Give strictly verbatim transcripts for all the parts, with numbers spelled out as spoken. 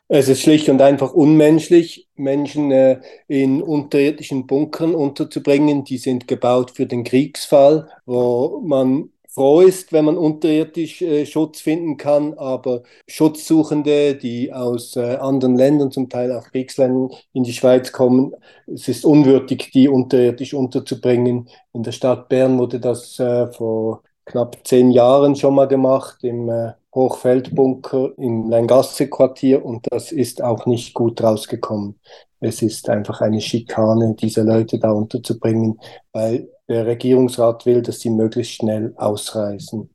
Es ist schlicht und einfach unmenschlich, Menschen äh, in unterirdischen Bunkern unterzubringen. Die sind gebaut für den Kriegsfall, wo man froh ist, wenn man unterirdisch äh, Schutz finden kann. Aber Schutzsuchende, die aus äh, anderen Ländern, zum Teil auch Kriegsländern, in die Schweiz kommen, es ist unwürdig, die unterirdisch unterzubringen. In der Stadt Bern wurde das äh, vor knapp zehn Jahren schon mal gemacht, im äh, Hochfeldbunker im Längasse-Quartier, und das ist auch nicht gut rausgekommen. Es ist einfach eine Schikane, diese Leute da unterzubringen, weil der Regierungsrat will, dass sie möglichst schnell ausreisen.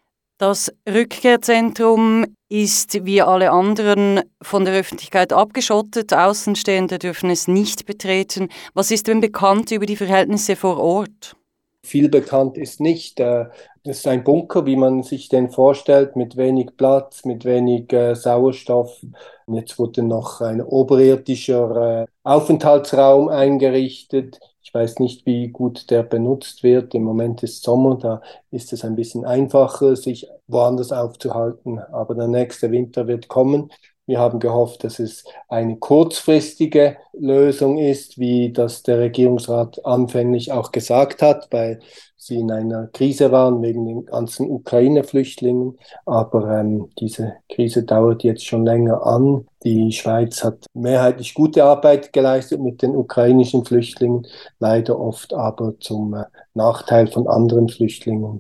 Das Rückkehrzentrum ist wie alle anderen von der Öffentlichkeit abgeschottet. Außenstehende dürfen es nicht betreten. Was ist denn bekannt über die Verhältnisse vor Ort? Viel bekannt ist nicht. Äh, Es ist ein Bunker, wie man sich den vorstellt, mit wenig Platz, mit wenig äh, Sauerstoff. Und jetzt wurde noch ein oberirdischer äh, Aufenthaltsraum eingerichtet. Ich weiß nicht, wie gut der benutzt wird. Im Moment ist Sommer, da ist es ein bisschen einfacher, sich woanders aufzuhalten. Aber der nächste Winter wird kommen. Wir haben gehofft, dass es eine kurzfristige Lösung ist, wie das der Regierungsrat anfänglich auch gesagt hat, weil sie in einer Krise waren wegen den ganzen Ukraine-Flüchtlingen. Aber ähm, diese Krise dauert jetzt schon länger an. Die Schweiz hat mehrheitlich gute Arbeit geleistet mit den ukrainischen Flüchtlingen, leider oft aber zum äh, Nachteil von anderen Flüchtlingen.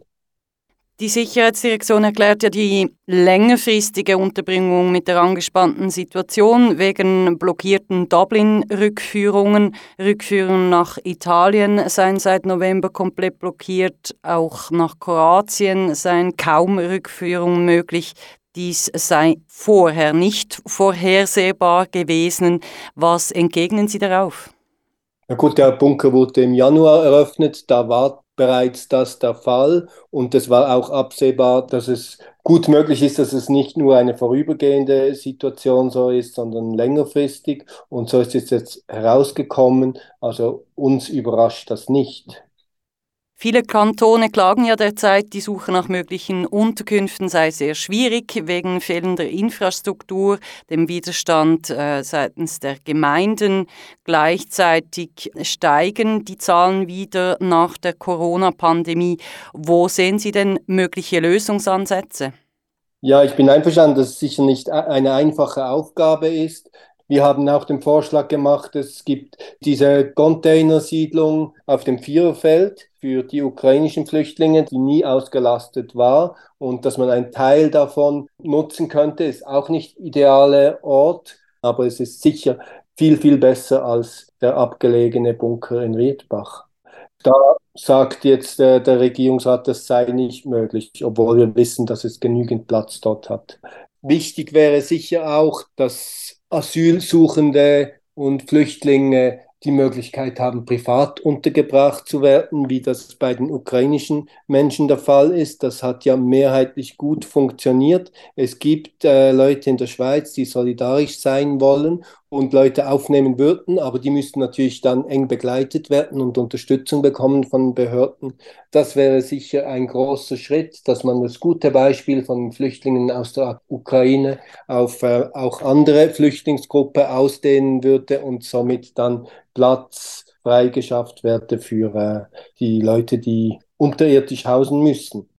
Die Sicherheitsdirektion erklärt ja die längerfristige Unterbringung mit der angespannten Situation wegen blockierten Dublin-Rückführungen. Rückführungen nach Italien seien seit November komplett blockiert, auch nach Kroatien seien kaum Rückführungen möglich. Dies sei vorher nicht vorhersehbar gewesen. Was entgegnen Sie darauf? Na gut, der Bunker wurde im Januar eröffnet, da war bereits das der Fall, und es war auch absehbar, dass es gut möglich ist, dass es nicht nur eine vorübergehende Situation so ist, sondern längerfristig, und so ist es jetzt herausgekommen. Also uns überrascht das nicht. Viele Kantone klagen ja derzeit, die Suche nach möglichen Unterkünften sei sehr schwierig wegen fehlender Infrastruktur, dem Widerstand äh, seitens der Gemeinden. Gleichzeitig steigen die Zahlen wieder nach der Corona-Pandemie. Wo sehen Sie denn mögliche Lösungsansätze? Ja, ich bin einverstanden, dass es sicher nicht e- eine einfache Aufgabe ist. Wir haben auch den Vorschlag gemacht, es gibt diese Containersiedlung auf dem Viererfeld für die ukrainischen Flüchtlinge, die nie ausgelastet war, und dass man einen Teil davon nutzen könnte, ist auch nicht ideale Ort, aber es ist sicher viel, viel besser als der abgelegene Bunker in Riedbach. Da sagt jetzt äh, der Regierungsrat, das sei nicht möglich, obwohl wir wissen, dass es genügend Platz dort hat. Wichtig wäre sicher auch, dass Asylsuchende und Flüchtlinge die Möglichkeit haben, privat untergebracht zu werden, wie das bei den ukrainischen Menschen der Fall ist. Das hat ja mehrheitlich gut funktioniert. Es gibt äh, Leute in der Schweiz, die solidarisch sein wollen und Leute aufnehmen würden, aber die müssten natürlich dann eng begleitet werden und Unterstützung bekommen von Behörden. Das wäre sicher ein großer Schritt, dass man das gute Beispiel von Flüchtlingen aus der Ukraine auf äh, auch andere Flüchtlingsgruppen ausdehnen würde und somit dann Platz freigeschafft werde für äh, die Leute, die unterirdisch hausen müssen.